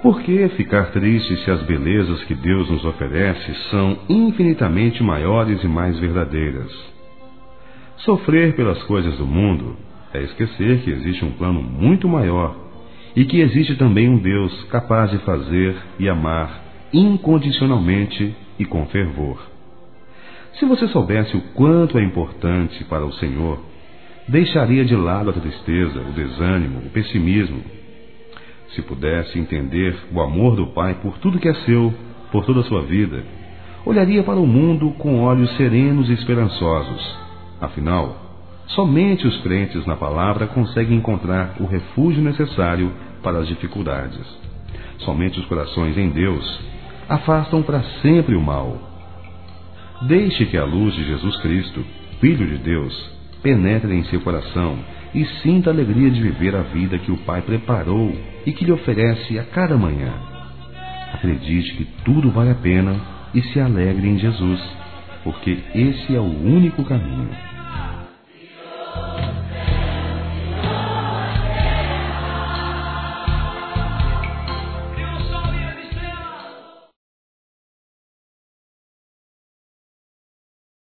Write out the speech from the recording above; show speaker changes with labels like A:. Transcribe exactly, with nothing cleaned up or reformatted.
A: Por que ficar triste se as belezas que Deus nos oferece são infinitamente maiores e mais verdadeiras? Sofrer pelas coisas do mundo é esquecer que existe um plano muito maior e que existe também um Deus capaz de fazer e amar incondicionalmente e com fervor. Se você soubesse o quanto é importante para o Senhor, deixaria de lado a tristeza, o desânimo, o pessimismo. Se pudesse entender o amor do Pai por tudo que é seu, por toda a sua vida, olharia para o mundo com olhos serenos e esperançosos. Afinal, somente os crentes na palavra conseguem encontrar o refúgio necessário para as dificuldades. Somente os corações em Deus afastam para sempre o mal. Deixe que a luz de Jesus Cristo, Filho de Deus, penetre em seu coração e sinta a alegria de viver a vida que o Pai preparou e que lhe oferece a cada manhã. Acredite que tudo vale a pena e se alegre em Jesus, porque esse é o único caminho.